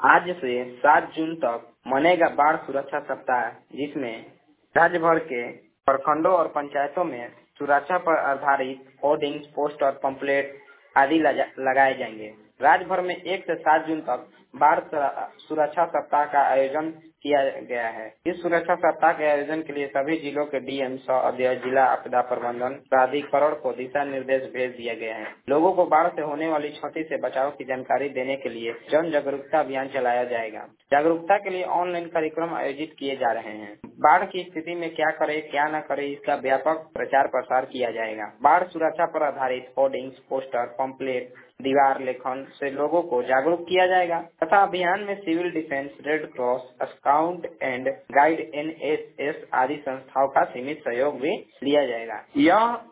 आज से 7 जून तक मनेगा बाढ़ सुरक्षा सप्ताह, जिसमें राज्य भर के प्रखंडों और पंचायतों में सुरक्षा पर आधारित होर्डिंग्स, पोस्ट और पंपलेट आदि लगाए जाएंगे। राज्य भर में 1 से 7 जून तक बाढ़ सुरक्षा सप्ताह का आयोजन किया गया है। इस सुरक्षा सप्ताह के आयोजन के लिए सभी जिलों के डीएम, सह अध्यक्ष, जिला आपदा प्रबंधन प्राधिकरण को दिशा निर्देश भेज दिया गया है। लोगों को बाढ़ से होने वाली क्षति से बचाव की जानकारी देने के लिए जन जागरूकता अभियान चलाया जाएगा। जागरूकता के लिए ऑनलाइन कार्यक्रम आयोजित किए जा रहे हैं। बाढ़ की स्थिति में क्या करे, क्या न करे, इसका व्यापक प्रचार प्रसार किया जाएगा। बाढ़ सुरक्षा पर आधारित होर्डिंग्स, पोस्टर, पंपलेट, दीवार लेखन से लोगों को जागरूक किया जाएगा तथा अभियान में civil defence, red cross, scout and guide, NSS आदि संस्थाओं का सीमित सहयोग भी लिया जाएगा। यह